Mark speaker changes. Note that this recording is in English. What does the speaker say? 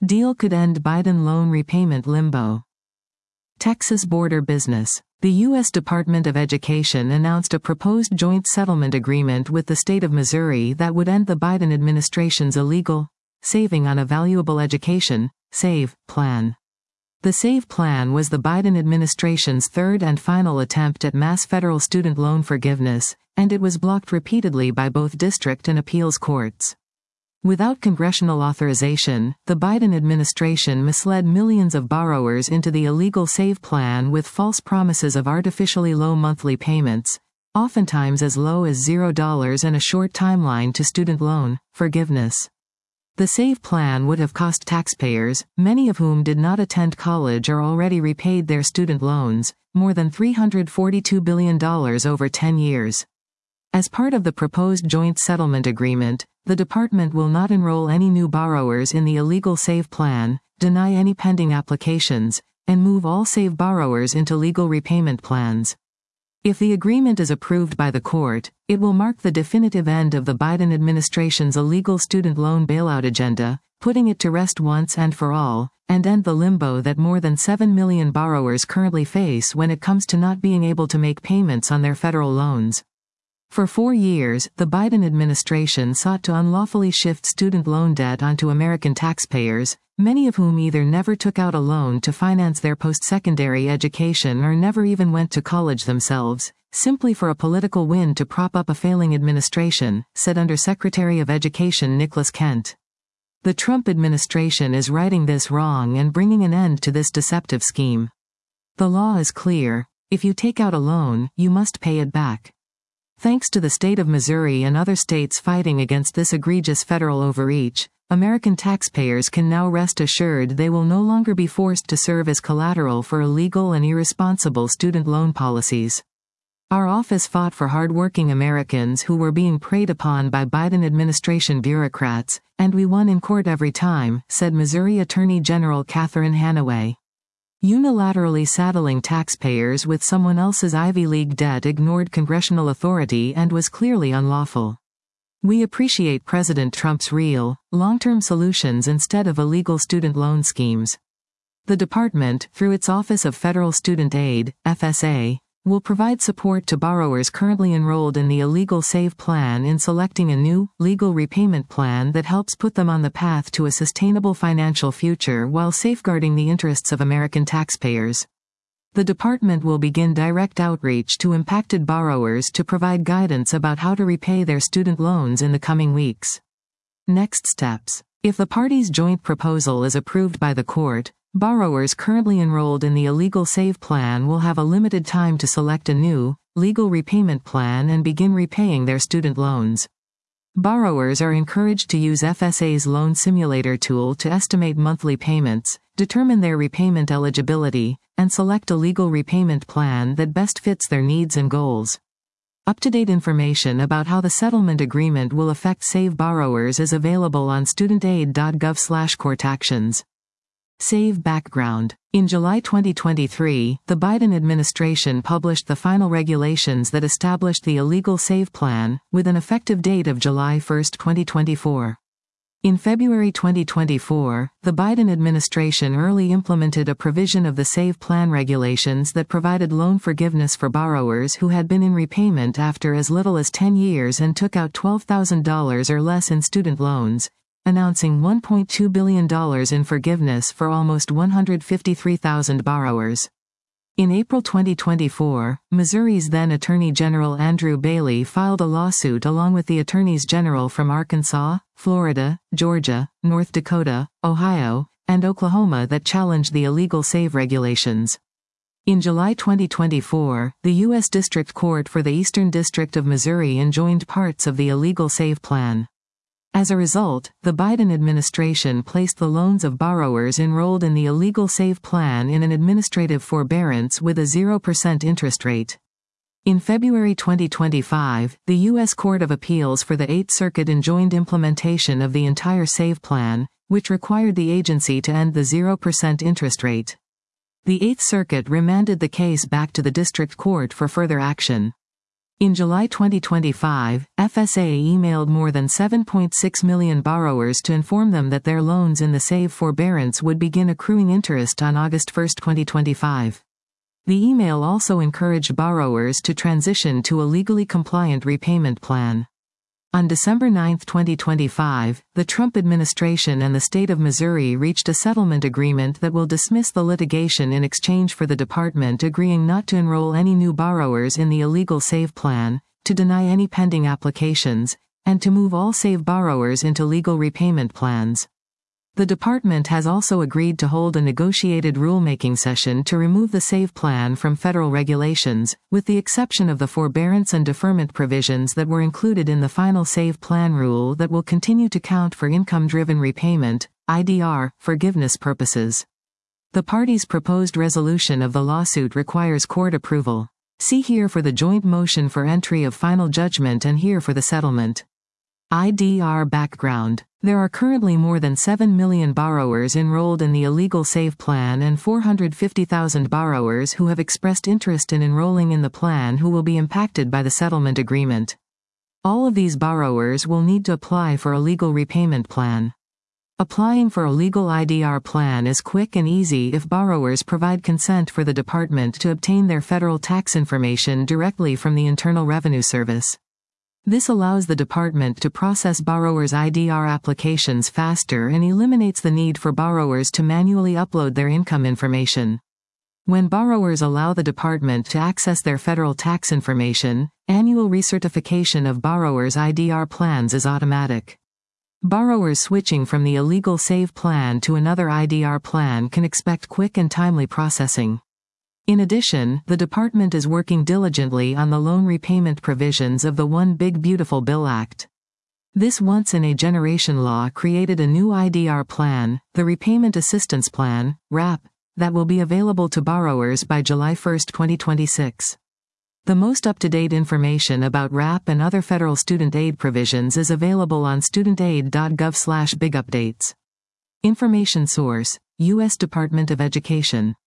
Speaker 1: Deal could end Biden loan repayment limbo. Texas border business. The U.S. Department of Education announced a proposed joint settlement agreement with the state of Missouri that would end the Biden administration's illegal Saving on a Valuable Education SAVE plan. The SAVE plan was the Biden administration's third and final attempt at mass federal student loan forgiveness, and it was blocked repeatedly by both district and appeals courts. Without congressional authorization, the Biden administration misled millions of borrowers into the illegal SAVE plan with false promises of artificially low monthly payments, oftentimes as low as $0 and a short timeline to student loan forgiveness. The SAVE plan would have cost taxpayers, many of whom did not attend college or already repaid their student loans, more than $342 billion over 10 years. As part of the proposed joint settlement agreement, the department will not enroll any new borrowers in the illegal SAVE plan, deny any pending applications, and move all SAVE borrowers into legal repayment plans. If the agreement is approved by the court, it will mark the definitive end of the Biden administration's illegal student loan bailout agenda, putting it to rest once and for all, and end the limbo that more than 7 million borrowers currently face when it comes to not being able to make payments on their federal loans. For 4 years, the Biden administration sought to unlawfully shift student loan debt onto American taxpayers, many of whom either never took out a loan to finance their post-secondary education or never even went to college themselves, simply for a political win to prop up a failing administration, said Undersecretary of Education Nicholas Kent. The Trump administration is righting this wrong and bringing an end to this deceptive scheme. The law is clear: if you take out a loan, you must pay it back. Thanks to the state of Missouri and other states fighting against this egregious federal overreach, American taxpayers can now rest assured they will no longer be forced to serve as collateral for illegal and irresponsible student loan policies. Our office fought for hardworking Americans who were being preyed upon by Biden administration bureaucrats, and we won in court every time, said Missouri Attorney General Catherine Hanaway. Unilaterally saddling taxpayers with someone else's Ivy League debt ignored congressional authority and was clearly unlawful. We appreciate President Trump's real, long-term solutions instead of illegal student loan schemes. The department, through its Office of Federal Student Aid, FSA, will provide support to borrowers currently enrolled in the illegal SAVE plan in selecting a new, legal repayment plan that helps put them on the path to a sustainable financial future while safeguarding the interests of American taxpayers. The department will begin direct outreach to impacted borrowers to provide guidance about how to repay their student loans in the coming weeks. Next steps. If the parties' joint proposal is approved by the court, borrowers currently enrolled in the illegal SAVE plan will have a limited time to select a new, legal repayment plan and begin repaying their student loans. Borrowers are encouraged to use FSA's loan simulator tool to estimate monthly payments, determine their repayment eligibility, and select a legal repayment plan that best fits their needs and goals. Up-to-date information about how the settlement agreement will affect SAVE borrowers is available on studentaid.gov/courtactions. SAVE background. In July 2023, the Biden administration published the final regulations that established the illegal SAVE plan, with an effective date of July 1, 2024. In February 2024, the Biden administration early implemented a provision of the SAVE plan regulations that provided loan forgiveness for borrowers who had been in repayment after as little as 10 years and took out $12,000 or less in student loans, announcing $1.2 billion in forgiveness for almost 153,000 borrowers. In April 2024, Missouri's then Attorney General Andrew Bailey filed a lawsuit along with the attorneys general from Arkansas, Florida, Georgia, North Dakota, Ohio, and Oklahoma that challenged the illegal SAVE regulations. In July 2024, the U.S. District Court for the Eastern District of Missouri enjoined parts of the illegal SAVE plan. As a result, the Biden administration placed the loans of borrowers enrolled in the illegal SAVE plan in an administrative forbearance with a 0% interest rate. In February 2025, the U.S. Court of Appeals for the Eighth Circuit enjoined implementation of the entire SAVE plan, which required the agency to end the 0% interest rate. The Eighth Circuit remanded the case back to the District Court for further action. In July 2025, FSA emailed more than 7.6 million borrowers to inform them that their loans in the SAVE forbearance would begin accruing interest on August 1, 2025. The email also encouraged borrowers to transition to a legally compliant repayment plan. On December 9, 2025, the Trump administration and the state of Missouri reached a settlement agreement that will dismiss the litigation in exchange for the department agreeing not to enroll any new borrowers in the illegal SAVE plan, to deny any pending applications, and to move all SAVE borrowers into legal repayment plans. The department has also agreed to hold a negotiated rulemaking session to remove the SAVE plan from federal regulations, with the exception of the forbearance and deferment provisions that were included in the final SAVE plan rule that will continue to count for income-driven repayment, IDR, forgiveness purposes. The parties' proposed resolution of the lawsuit requires court approval. See here for the joint motion for entry of final judgment and here for the settlement. IDR background. There are currently more than 7 million borrowers enrolled in the illegal SAVE plan and 450,000 borrowers who have expressed interest in enrolling in the plan who will be impacted by the settlement agreement. All of these borrowers will need to apply for a legal repayment plan. Applying for a legal IDR plan is quick and easy if borrowers provide consent for the department to obtain their federal tax information directly from the Internal Revenue Service. This allows the department to process borrowers' IDR applications faster and eliminates the need for borrowers to manually upload their income information. When borrowers allow the department to access their federal tax information, annual recertification of borrowers' IDR plans is automatic. Borrowers switching from the illegal SAVE plan to another IDR plan can expect quick and timely processing. In addition, the department is working diligently on the loan repayment provisions of the One Big Beautiful Bill Act. This once-in-a-generation law created a new IDR plan, the Repayment Assistance Plan, RAP, that will be available to borrowers by July 1, 2026. The most up-to-date information about RAP and other federal student aid provisions is available on studentaid.gov/bigupdates. Information source: U.S. Department of Education.